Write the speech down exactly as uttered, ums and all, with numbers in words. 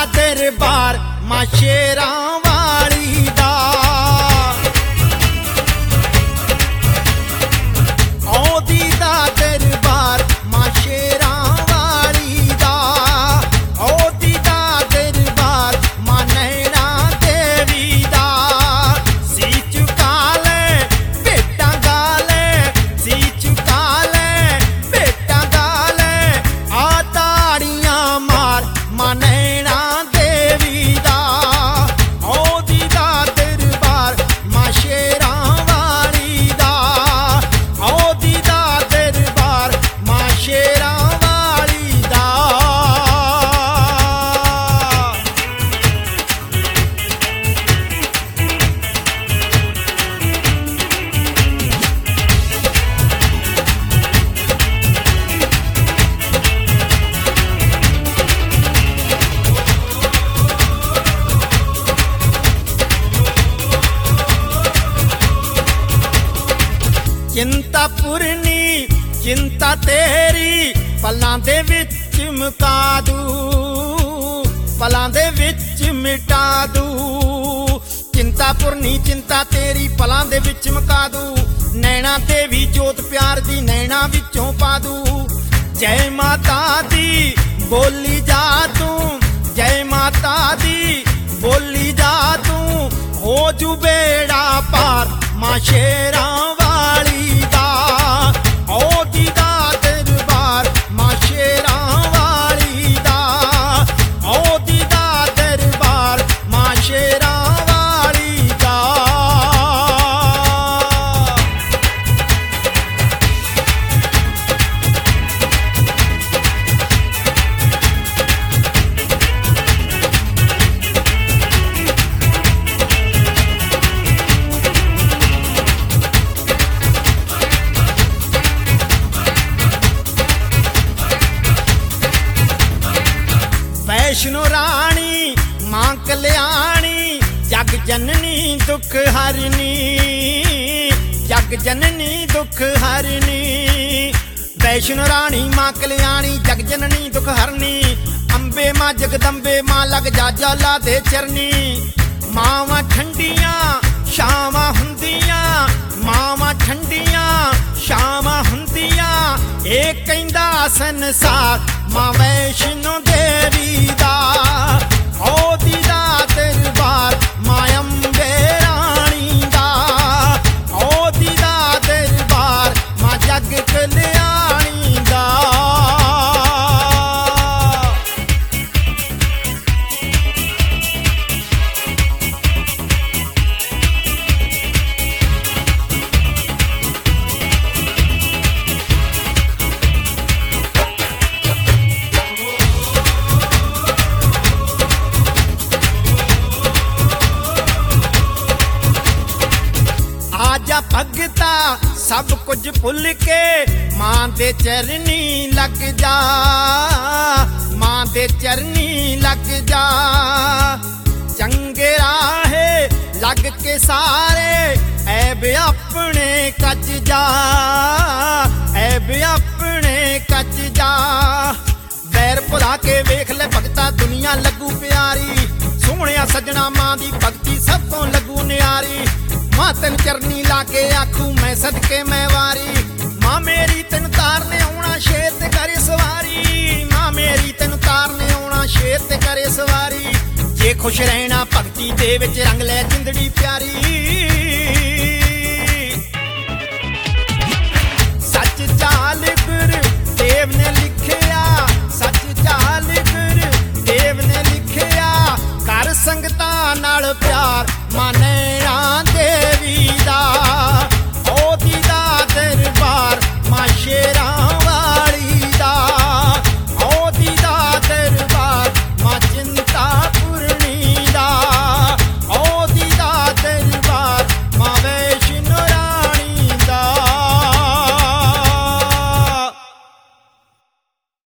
दरबार मां शेरां वाली दा औदी दा दरबार मां शेरां वाली दा औदी दा दरबार मां नैना देवी दा सी चुका ले बेटा गाले सी चुका ले बेटा गाले आ ताड़ियां मार मां नैना देवी दा औदी दा दरबार मां शेरां वाली दा औदी दा दरबार मां शेरां वाली दा चिंता पुरनी चिंता तेरी पलां दे विच मुका दू पलां दे विच मिटा दू चिंता पुरनी चिंता तेरी पलां दे विच मुका दू नैना देवी जोत प्यार दी नैना विचों पा दू जय माता दी बोली जा तू जय माता दी बोली जा तू हो जू बेड़ा पार मां शेरां वाली दा औदी दा दरबार मां शेरां वाली दा औदी दा दरबार मां शेरां वाली दा वैष्णो रानी मां कल्याणी जग जननी दुख हरनी जग जननी दुख हरनी वैष्णो रानी मां कल्याणी जग जननी दुख हरनी अंबे मां जगदंबे मां लग जा जाला दे चरनी मावां ठंडियां शावां हुंदियां मावां ठंडियां शावां हुंदियां ए कहंदा संसार मां वैष्णो देवी दा औदी दा दरबार मां अंबे रानी दा औदी दा दरबार मां जग कल्याणी दा आजा भगता सब कुछ भुल के मां दे चरनी लग जा मां दे चरनी लग जा चंगे राहे लग के सारे ऐब अपने कच जा ऐब अपने कच जा बैर भुला के वेख ले भगता दुनिया लगू प्यारी सोहणिया सजना मां दी भगती सब तो लगू न्यारी मां तेन चरनी लाके आखू मैं सदके मैं वारी मां मेरी तेन तारने आउणा शेर ते करे सवारी मां मेरी तेन तारने आउणा शेर ते करे सवारी जे खुश रहना भगती दे विच रंग ले जिंदड़ी प्यारी सच चाल गुर देव ने लिखिया सच चाल